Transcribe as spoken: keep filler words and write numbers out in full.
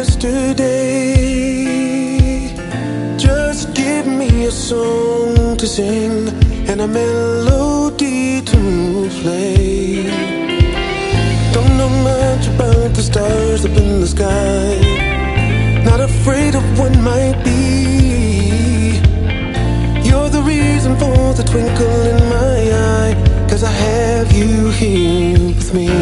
yesterday. Just give me a song to sing and a melody to play. Don't know much about the stars up in the sky, not afraid of what might be. You're the reason for the twinkle in my eye, 'cause I have you here with me.